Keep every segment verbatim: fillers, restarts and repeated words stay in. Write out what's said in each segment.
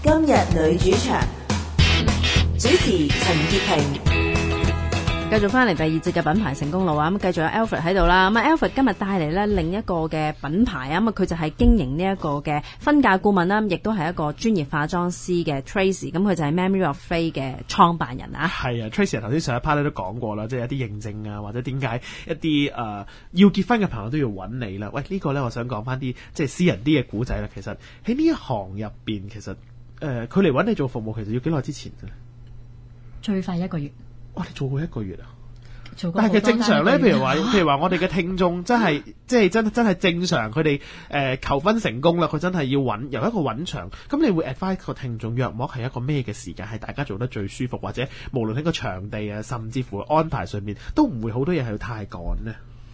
今日女主場，主持陳潔平。 繼續翻嚟第二節嘅品牌成功路啊！咁繼續有 Alfred 喺度啦。咁啊 Alfred 今日帶嚟咧另一個嘅品牌啊，咁啊佢就係經營呢一個嘅婚嫁顧問啦，亦都係一個專業化妝師嘅 Tracy。咁佢就係 Memory of Faye 嘅創辦人啊。 係啊 ，Tracy 頭先上一 part 咧都講過啦，即係一啲認證啊，或者點解一啲誒、呃、要結婚嘅朋友都要揾你啦。喂，呢、這個咧我想講翻啲即係私人啲嘅古仔啦。其實喺呢一行入邊，其實誒佢嚟揾你做服務，其實要幾耐之前嘅咧？ 最快一個月。 哇！你做過一個月啊？ 但係其實正常咧，譬如話，譬如話我哋嘅聽眾真係，即係真真係正常，佢哋誒求婚成功啦，佢真係要揾由一個揾場。咁你會 advise 個聽眾約莫係一個咩嘅時間係大家做得最舒服，或者無論喺個場地啊，甚至乎安排上面都唔會好多嘢係要太趕呢？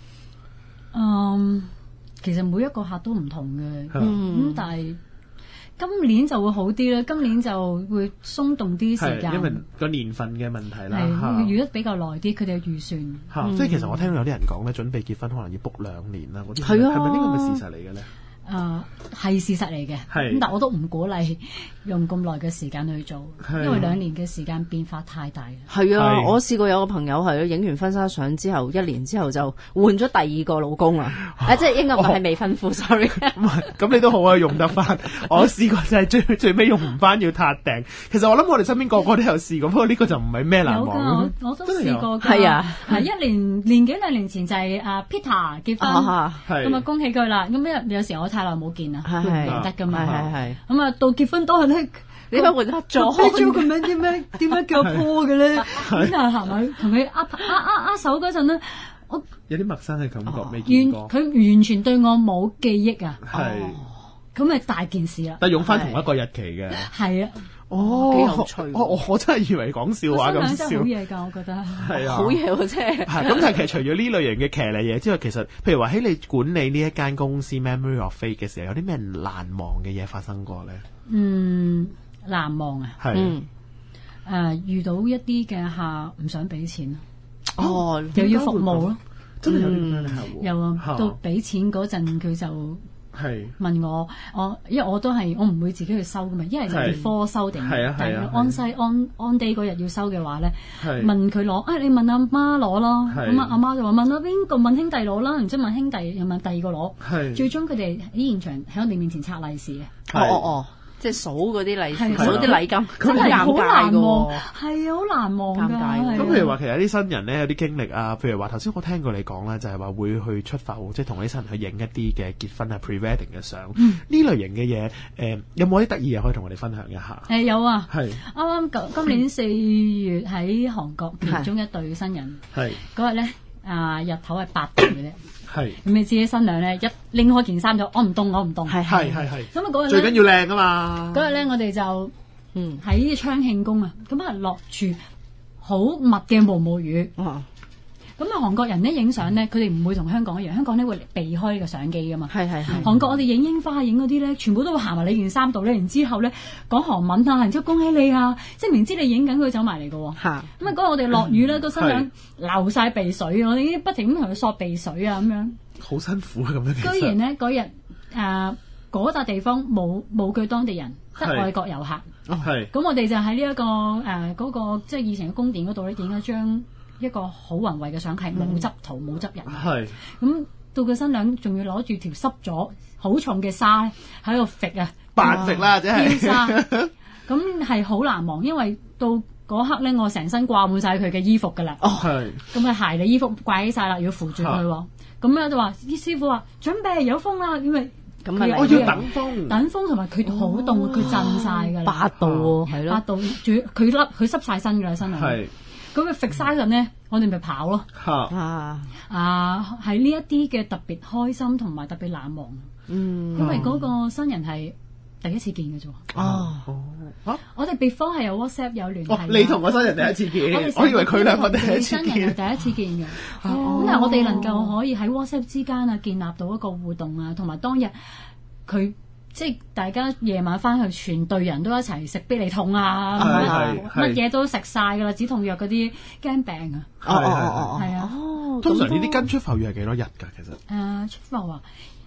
嗯，其實每一個客都唔同嘅，咁、嗯、但係。今年就會好啲啦，今年就會鬆動啲時間， 因為個年份嘅問題啦。 係預得比較耐啲，佢哋嘅預算。 嚇、嗯，即係其實我聽到有啲人講咧，準備結婚可能要 book 兩年啦，嗰啲係啊， 係咪呢個嘅事實嚟嘅咧？ 誒、呃、係事實嚟嘅，咁但我都唔鼓勵用咁耐嘅時間去做，因為兩年嘅時間變化太大。 係啊，我試過有個朋友係影完婚紗相之後，一年之後就換咗第二個老公啊！啊，即係應該唔係未婚夫、哦、，sorry。唔係， 咁你都好啊，用得翻。我試過就係最最尾用唔翻，要撻訂。其實我諗我哋身邊個個都有試過，不過呢個就唔係咩難忘。 有我，我都試過㗎。 係啊， 係一年年幾兩年前就係阿 Peter 結婚，咁啊就恭喜佢啦。咁因為有時我太耐冇見啦，會唔記得㗎嘛。 係係咁啊，到結婚當日咧， 你點解換黑咗？ 黑咗咁樣點解點解叫破嘅咧？咁啊行埋同佢握握握握手嗰陣咧，我有啲陌生嘅感覺，未見過。 佢完全對我冇記憶啊！ 係， 咁咪大件事啦。 但係用翻同一個日期嘅。 係啊。 哦， 幾有趣！ 我我我真係以為講笑話咁笑。 真係好嘢㗎，我覺得係啊， 好嘢喎，真係。 係咁，但係其實除咗呢類型嘅騎呢嘢之外，其實譬如話喺你管理呢一間公司 Memory of Faye 嘅時候，有啲咩難忘嘅嘢發生過咧？ 嗯，難忘啊， 係嗯，誒、呃、遇到一啲嘅客唔想俾錢哦， 又要服務咯， 真係有啲咁嘅客戶。 又、嗯、到俾錢嗰陣，佢就。係問我，我因為我都係我唔會自己去收噶嘛，一係就係科收定，但係安西安安 day 嗰日要收嘅話咧，問佢攞，啊你問阿媽攞咯，咁啊阿媽就話問啊邊個，問兄弟攞啦，然之後問兄弟又問第二個攞，最終佢哋喺現場喺我哋面前拆利是嘅， 哦哦哦。即係數嗰啲禮，數啲禮金， 真係好難忘，係啊，好難忘㗎。咁譬如話，其實啲新人咧有啲經歷啊，譬如話頭先我聽過你講啦，就係話會去出發，即係同啲新人去影一啲嘅結婚啊 pre-wedding 嘅相。呢、嗯、類型嘅嘢，誒、呃、有冇啲得意嘢可以同我哋分享一下？ 誒有啊， 係啱啱今年四月喺韓國其中一對新人，係嗰日咧啊日頭係八度嘅啫。係咁你知啲新娘咧一拎開件衫就我唔凍我唔凍，係係係係咁啊嗰日最緊要靚啊嘛！ 嗰日咧我哋就嗯喺昌慶宮啊，咁啊落住好密嘅毛毛雨，咁啊韓國人咧影相咧，佢哋唔會同香港一樣，香港咧會避開呢個相機噶嘛，係係係。韓國我哋影櫻花影嗰啲咧，全部都會行埋你件衫度咧，然之後咧講韓文啊，然之後恭喜你啊，即係明知你影緊佢走埋嚟噶喎。咁啊嗰日我哋落雨咧，個新娘流晒鼻水，我哋已經不停咁同佢索鼻水啊咁樣。好辛苦啊！咁樣居然咧嗰日誒嗰笪地方冇冇佢當地人，得外國遊客。係咁，我哋就喺呢一個誒嗰、呃那個即係以前嘅宮殿嗰度咧，影咗張一個好宏偉嘅相，係冇執圖冇執人。係咁到個新娘仲要攞住條濕咗好重嘅紗喺度揈啊， 扮揈啦，即係紗。咁係好難忘，因為到嗰刻咧，我成身掛滿晒佢嘅衣服噶啦。哦，係。咁啊鞋你衣服掛起晒啦，要扶住佢喎。咁樣就話啲師傅話準備有風啦，因為咁啊我要等風， 等風同埋佢好凍，佢震晒㗎啦， 八度喎，係咯， 八度，仲要佢笠佢濕晒身㗎啦，身啊，係，咁佢揈晒陣咧，我哋咪跑咯，啊啊，喺呢一啲嘅特別開心同埋特別難忘，嗯，因為嗰個新人係第一次見嘅啫喎，哦，啊，我哋別方係有 WhatsApp 有聯繫， 你同個新人第一次見，我以為佢兩個第一次見， 新人係第一次見嘅，咁但係我哋能夠可以喺 WhatsApp 之間啊建立到一個互動啊，同埋當日佢即係大家夜晚翻去全隊人都一齊食必理痛啊，乜嘢都食晒㗎啦，止痛藥嗰啲驚病啊， 係係係， 係啊， 通常呢啲跟出埠要係幾多日㗎？其實誒出埠啊。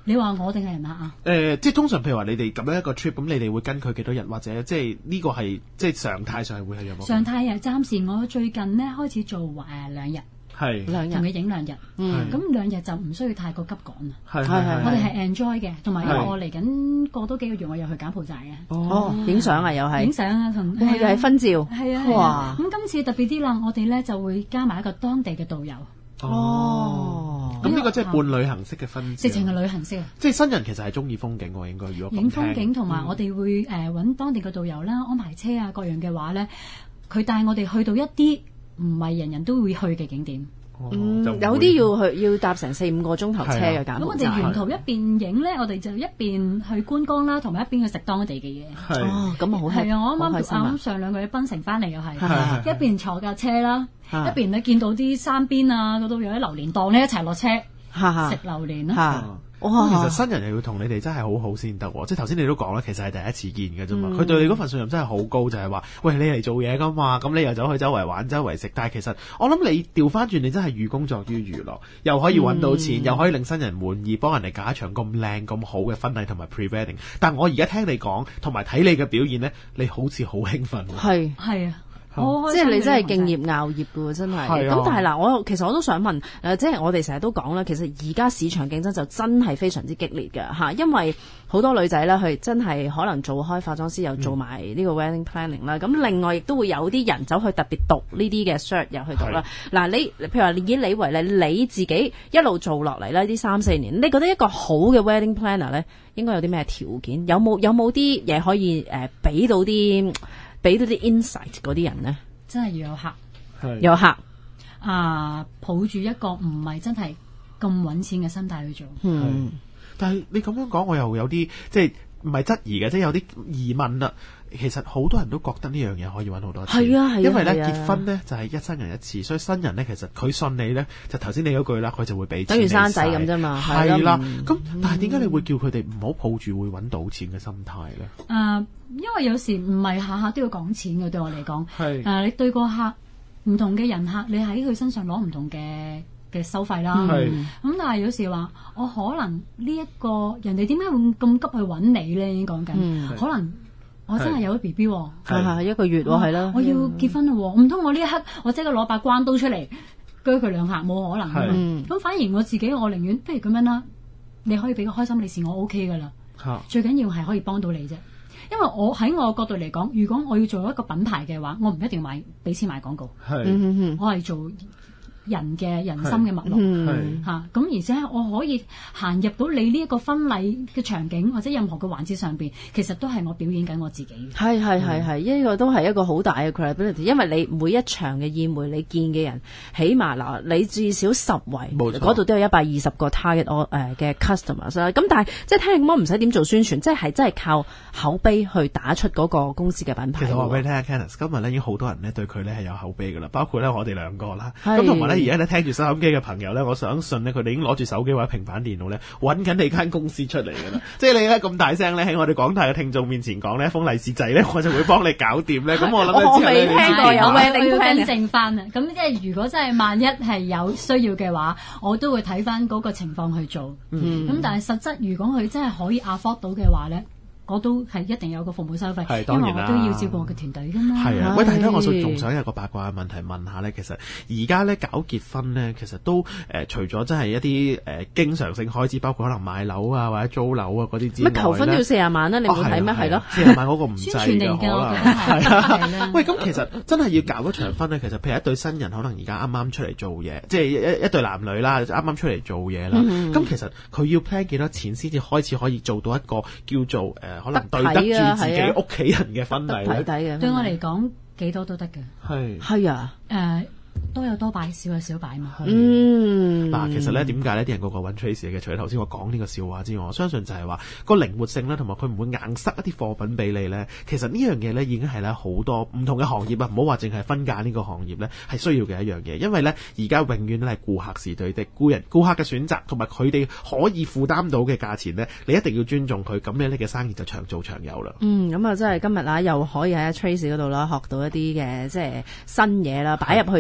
你話我定係人客啊？ 誒、呃，即係通常譬如話你哋咁樣一個 trip，咁你哋會跟佢幾多日，或者即係呢個係即係常態上係會係有冇？ 常態係暫時我最近咧開始做誒兩日， 係兩同佢日， 影兩日， 嗯咁兩日就唔需要太過急趕啊。 係係係我哋係 enjoy 嘅，同埋因為係我嚟緊過多幾個月，我又去柬埔寨嘅， 哦，影相啊又影係， 相啊同哇又係婚照， 係啊係哇啊。咁今次特別啲啦，我哋咧就會加埋一個當地嘅導遊， 哦， 咁呢個即係半旅行式嘅分， 直情係旅行式啊。 即係新人其實係中意風景喎，應該如果咁影風景聽同埋我哋會誒揾當地嘅導遊啦，安排車啊各樣嘅話咧，佢帶我哋去到一啲唔係人人都會去嘅景點。 哦嗯， 就唔會有啲要去要搭成四五個鐘頭車嘅柬咁我埔寨。 哋沿途一邊影咧，我哋就一邊去觀光啦，同埋一邊去食當地嘅嘢。 係哦，咁啊好係啊，我啱啱好開心啊啱上兩個月檳城翻嚟又係， 係一邊坐架車啦， 啊一邊咧見到啲山邊啊嗰度有啲榴蓮檔咧，一齊落車哈哈食榴蓮啦。 嚇， 咁哇！ 其實新人又要同你哋真係好好先得喎，即係頭先你都講啦，其實係第一次見嘅啫嘛。 嗯佢、對你嗰份信任真係好高，就係、話，喂，你嚟做嘢噶嘛，咁你又走去周圍玩、周圍食，但係其實我諗你調翻轉，你真係寓工作於娛樂，又可以揾到錢， 嗯又可以令新人滿意，幫人哋搞一場咁靚咁好嘅婚禮同埋 pre-wedding。但我而家聽你講同埋睇你嘅表現呢，你好似好興奮喎。 係。 係啊，我即係你真係敬業。 業熬業嘅喎，真係。 係啊咁但係嗱，我其實我都想問，誒、即係我哋成日都講啦，其實而家市場競爭就真係非常之激烈嘅嚇，因為好多女仔咧，佢真係可能做開化妝師，又做埋呢個 wedding planning 啦、咁另外亦都會有啲人走去特別讀呢啲嘅 cert 入去讀啦。嗱，你譬如話以你為例，你自己一路做落嚟咧，呢三四年，你覺得一個好嘅 wedding planner 咧，應該有啲咩條件？有冇有冇啲嘢可以誒俾、到啲俾到啲 insight 嗰啲人呢？ 真係要有客係有客， 啊，抱住一個唔係真係咁揾錢嘅心態去做。 嗯， 但係你咁樣講，我又有啲即係唔係質疑嘅，即係有啲疑問啦。其實好多人都覺得呢樣嘢可以揾好多錢， 係啊係啊因為咧係啊結婚咧就係一生人一次，所以新人咧其實佢信你咧，就頭先你嗰句啦，佢就會俾錢等於你生仔使咁啫嘛係係啦嗯， 咁但係點解你會叫佢哋唔好抱住會揾到錢嘅心態咧？ 啊，因為有時唔係下下都要講錢嘅，對我嚟講。 係誒、你對個客唔同嘅人客，你喺佢身上攞唔同嘅嘅收費啦。咁、 係但係有時話，我可能呢、一個人哋點解會咁急去揾你咧？已經講緊， 嗯可能我真係有咗 B B 喎。 係係一個月喎，係啦， 我要結婚啦喎，唔通我呢一刻我即刻攞把關刀出嚟鋸佢兩下，冇可能㗎嘛。 嗯咁反而我自己，我寧願不如咁樣啦，你可以俾個開心利是我 O K 噶啦。 嚇最緊要係可以幫到你啫，因為我喺我角度嚟講，如果我要做一個品牌嘅話，我唔一定要買俾錢買廣告， 係嗯嗯我係做人嘅人心嘅脈絡。 嗯係嚇咁、而且我可以行入到你呢一個婚禮嘅場景或者任何嘅環節上邊，其實都係我表演緊我自己。 係係係係，呢個都係一個好大嘅 credibility，因為你每一場嘅宴會，你見嘅人，起碼嗱，你至少十圍， 冇錯嗰度都有一百二十個 target 我誒嘅 customers 啦。咁但係即係聽咁唔使點做宣傳，即係係真係靠口碑去打出嗰個公司嘅品牌喎。 其實話俾你聽啊 Kenneth 今日咧已經好多人咧對佢咧係有口碑噶啦，包括咧我哋兩個啦。 係咁同埋咧，而家咧聽住收音機嘅朋友咧，我相信咧佢哋已經攞住手機或者平板電腦咧，揾緊你間公司出嚟噶啦。即係你咧咁大聲咧喺我哋廣大嘅聽眾面前講呢一封利是仔咧，我就會幫你搞掂咧。咁我諗咧我之後咧未聽過有你知點啊 wedding 我要 planner 更正翻啊！咁即係如果真係萬一係有需要嘅話，我都會睇翻嗰個情況去做。咁、 嗯但係實質如果佢真係可以 afford 到嘅話咧，我都係一定有個服務收費， 係因為當然啦我都要照顧我嘅團隊噶嘛。 係啊， 係喂！但係咧，我仲想有個八卦嘅問題問下咧，其實而家咧搞結婚咧，其實都誒、呃、除咗真係一啲誒、呃、經常性開支，包括可能買樓啊或者租樓啊嗰啲之外乜求婚都要四十萬啦，你冇睇咩？係咯， 四十萬嗰個唔制宣傳嚟㗎， 嘅，我可覺得係能係啊。 係啦。 喂，咁其實真係要搞一場婚咧，其實譬如一對新人，可能而家啱啱出嚟做嘢，即係一一對男女啦，啱啱出嚟做嘢啦。咁、 嗯其實佢要 plan 幾多錢先至開始可以做到一個叫做誒、呃、可能對得得體啊住自己係啊屋企人嘅婚禮咧？ 睇底嘅。 對我嚟講，幾多都得嘅。 係。 係啊， 誒、多有多擺，少有少擺嘛。 嗯， 嗱，其實咧點解呢啲人個個揾 Tracy 嘅？除咗頭先我講呢個笑話之外，我相信就係話個靈活性啦，同埋佢唔會硬塞一啲貨品俾你咧。其實呢樣嘢咧已經係咧好多唔同嘅行業啊，唔好話淨係婚嫁呢個行業咧係需要嘅一樣嘢。因為咧而家永遠都係顧客是對的，顧人顧客嘅選擇同埋佢哋可以負擔到嘅價錢咧，你一定要尊重佢，咁樣你嘅生意就長做長有啦。 嗯，咁啊，真係今日啦，又可以喺 Tracy 嗰度啦，學到一啲嘅即係新嘢啦，擺入去點樣去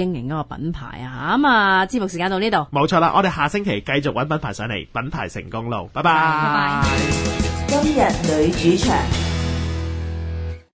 經營嗰個品牌啊。咁啊，節目時間到呢度， 冇錯啦，我哋下星期繼續揾品牌上嚟，品牌成功路，拜拜。 拜拜。 今日女主場。